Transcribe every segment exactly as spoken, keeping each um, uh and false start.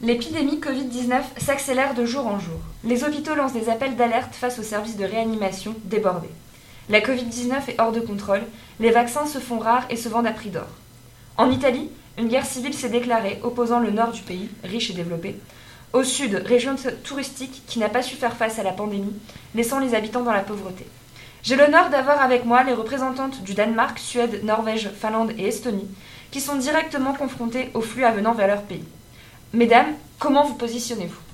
L'épidémie covid dix-neuf s'accélère de jour en jour. Les hôpitaux lancent des appels d'alerte face aux services de réanimation débordés. La covid dix-neuf est hors de contrôle, les vaccins se font rares et se vendent à prix d'or. En Italie, une guerre civile s'est déclarée opposant le nord du pays, riche et développé, au sud, région touristique qui n'a pas su faire face à la pandémie, laissant les habitants dans la pauvreté. J'ai l'honneur d'avoir avec moi les représentantes du Danemark, Suède, Norvège, Finlande et Estonie, qui sont directement confrontées aux flux avenant vers leur pays. Mesdames, comment vous positionnez-vous ?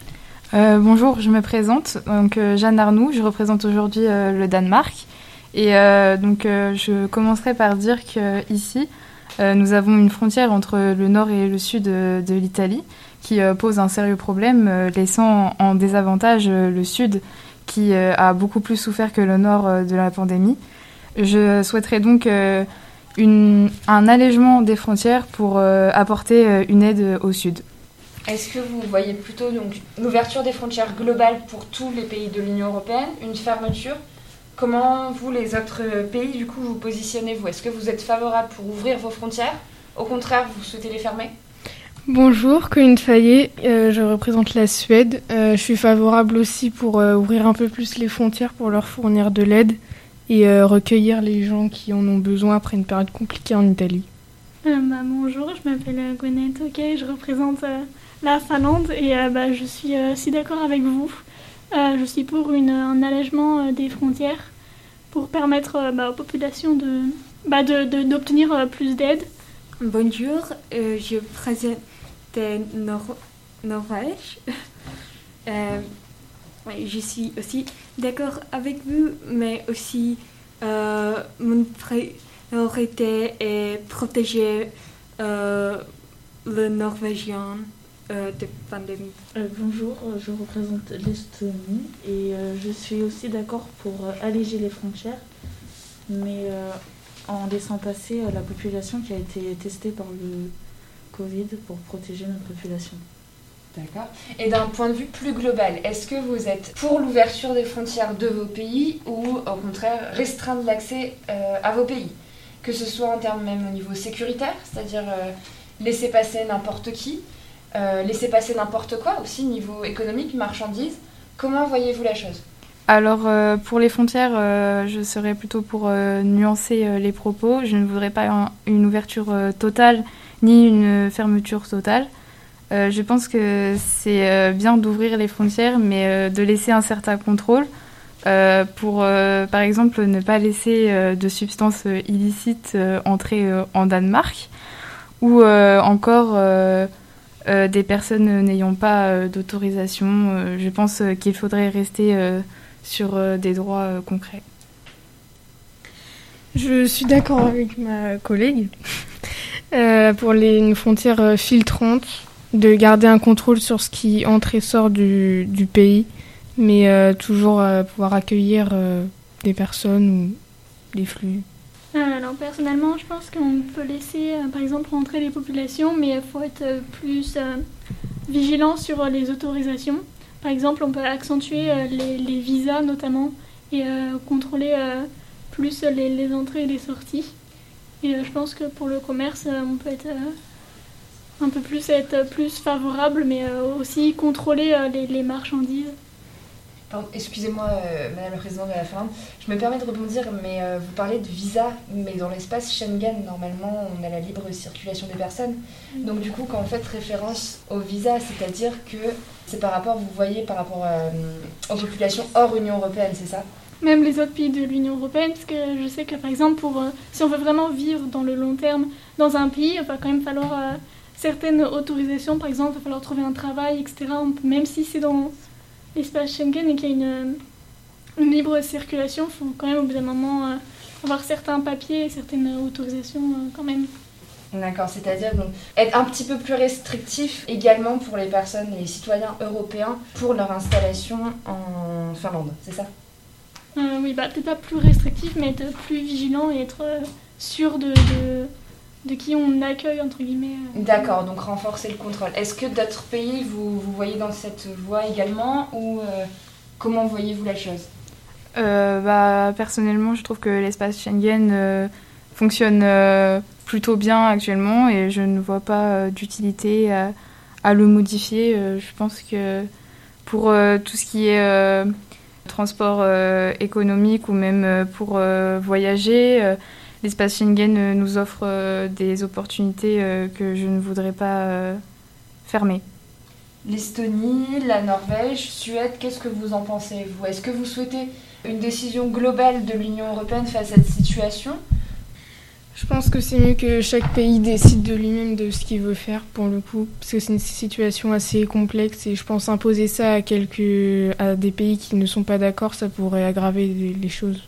euh, Bonjour, je me présente. Donc, euh, Jeanne Arnoux, je représente aujourd'hui euh, le Danemark. Et euh, donc, euh, je commencerai par dire qu'ici, euh, nous avons une frontière entre le nord et le sud de, de l'Italie qui euh, pose un sérieux problème, euh, laissant en désavantage euh, le sud qui euh, a beaucoup plus souffert que le nord euh, de la pandémie. Je souhaiterais donc euh, une, un allègement des frontières pour euh, apporter euh, une aide au sud. Est-ce que vous voyez plutôt donc, l'ouverture des frontières globales pour tous les pays de l'Union européenne, une fermeture ? Comment vous, les autres pays, du coup, vous positionnez-vous ? Est-ce que vous êtes favorable pour ouvrir vos frontières ? Au contraire, vous souhaitez les fermer ? Bonjour, Colline Fayet, euh, je représente la Suède. Euh, je suis favorable aussi pour euh, ouvrir un peu plus les frontières pour leur fournir de l'aide et euh, recueillir les gens qui en ont besoin après une période compliquée en Italie. Euh, bah, bonjour, je m'appelle Gwenaëlle Tokay, je représente euh, la Finlande et euh, bah, je suis euh, aussi d'accord avec vous. Euh, je suis pour une, un allègement euh, des frontières pour permettre euh, bah, aux populations de, bah, de, de, d'obtenir euh, plus d'aide. Bonjour, euh, je présente Nor- Norvège. euh, je suis aussi d'accord avec vous, mais aussi euh, mon priorité est protéger euh, le Norvégien euh, de pandémie. Euh, bonjour, je représente l'Estonie et euh, je suis aussi d'accord pour euh, alléger les frontières, mais euh, en laissant passer euh, la population qui a été testée par le Covid pour protéger notre population. D'accord. Et d'un point de vue plus global, est-ce que vous êtes pour l'ouverture des frontières de vos pays ou au contraire restreindre l'accès euh, à vos pays ? Que ce soit en termes même au niveau sécuritaire, c'est-à-dire euh, laisser passer n'importe qui, euh, laisser passer n'importe quoi aussi, niveau économique, marchandises. Comment voyez-vous la chose ? Alors, euh, pour les frontières, euh, je serais plutôt pour euh, nuancer euh, les propos. Je ne voudrais pas un, une ouverture euh, totale ni une fermeture totale. Euh, je pense que c'est euh, bien d'ouvrir les frontières, mais euh, de laisser un certain contrôle euh, pour, euh, par exemple, ne pas laisser euh, de substances euh, illicites euh, entrer euh, en Danemark ou euh, encore euh, euh, des personnes n'ayant pas euh, d'autorisation. Euh, je pense euh, qu'il faudrait rester euh, sur euh, des droits euh, concrets. Je suis d'accord avec ma collègue euh, pour les, une frontière euh, filtrante, de garder un contrôle sur ce qui entre et sort du, du pays, mais euh, toujours euh, pouvoir accueillir euh, des personnes ou des flux. Alors personnellement, je pense qu'on peut laisser euh, par exemple rentrer les populations, mais il faut être euh, plus euh, vigilant sur euh, les autorisations. Par exemple, on peut accentuer euh, les, les visas notamment et euh, contrôler euh, plus les, les entrées et les sorties. Et euh, je pense que pour le commerce, euh, on peut être euh, un peu plus être plus favorable, mais euh, aussi contrôler euh, les, les marchandises. Pardon, excusez-moi, euh, Madame la Présidente de la Finlande, je me permets de rebondir, mais euh, vous parlez de visa, mais dans l'espace Schengen, normalement, on a la libre circulation des personnes. Donc du coup, quand vous faites référence au visa, c'est-à-dire que c'est par rapport, vous voyez, par rapport euh, aux populations hors Union européenne, c'est ça ? Même les autres pays de l'Union européenne, parce que je sais que par exemple, pour, euh, si on veut vraiment vivre dans le long terme dans un pays, il va quand même falloir euh, certaines autorisations, par exemple, il va falloir trouver un travail, et cetera. On peut, même si c'est dans l'espace Schengen et qu'il y a une, une libre circulation, il faut quand même au bout d'un moment euh, avoir certains papiers et certaines autorisations euh, quand même. D'accord, c'est-à-dire donc être un petit peu plus restrictif également pour les personnes, les citoyens européens pour leur installation en Finlande, c'est ça ? euh, Oui, bah, peut-être pas plus restrictif, mais être plus vigilant et être euh, sûr de, de, de qui on accueille, entre guillemets. Euh. D'accord, donc renforcer le contrôle. Est-ce que d'autres pays, vous, vous voyez dans cette voie également ou euh, comment voyez-vous la chose ? euh, bah, Personnellement, je trouve que l'espace Schengen euh, fonctionne euh, plutôt bien actuellement et je ne vois pas euh, d'utilité à, à le modifier. Euh, je pense que pour euh, tout ce qui est euh, transport euh, économique ou même euh, pour euh, voyager, euh, l'espace Schengen euh, nous offre euh, des opportunités euh, que je ne voudrais pas euh, fermer. L'Estonie, la Norvège, Suède, qu'est-ce que vous en pensez, vous ? Est-ce que vous souhaitez une décision globale de l'Union européenne face à cette situation ? Je pense que c'est mieux que chaque pays décide de lui-même de ce qu'il veut faire pour le coup, parce que c'est une situation assez complexe et je pense imposer ça à quelques à des pays qui ne sont pas d'accord, ça pourrait aggraver les, les choses.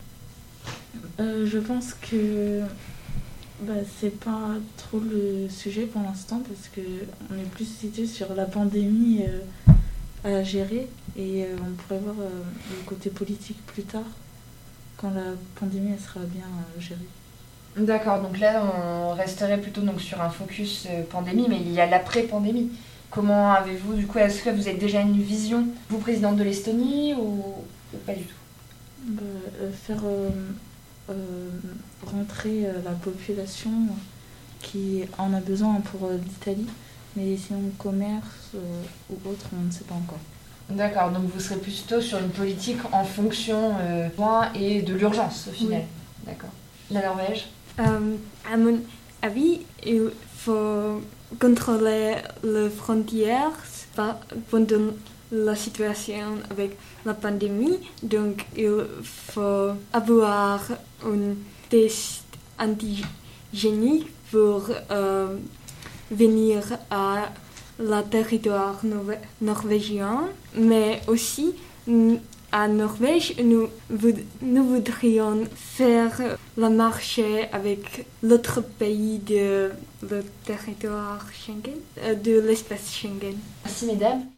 Euh, je pense que bah, c'est pas trop le sujet pour l'instant parce que on est plus situé sur la pandémie euh, à gérer et euh, on pourrait voir euh, le côté politique plus tard quand la pandémie elle sera bien euh, gérée. D'accord, donc là on resterait plutôt donc sur un focus euh, pandémie, mais il y a l'après-pandémie. Comment avez-vous, du coup, est-ce que vous avez déjà une vision, vous présidente de l'Estonie, ou, ou pas du tout ? Bah, euh, faire euh, euh, rentrer euh, la population qui en a besoin pour euh, l'Italie, mais sinon commerce euh, ou autre, on ne sait pas encore. D'accord, donc vous serez plutôt sur une politique en fonction euh, des besoins et de l'urgence au final. Oui. D'accord. La Norvège ? Euh, à mon avis, il faut contrôler les frontières pendant la situation avec la pandémie. Donc, il faut avoir un test antigénique pour euh, venir à la territoire norvé- norvégien. Mais aussi, à Norvège, nous, nous voudrions faire la marche avec l'autre pays de le territoire Schengen, de l'espace Schengen. Merci mesdames.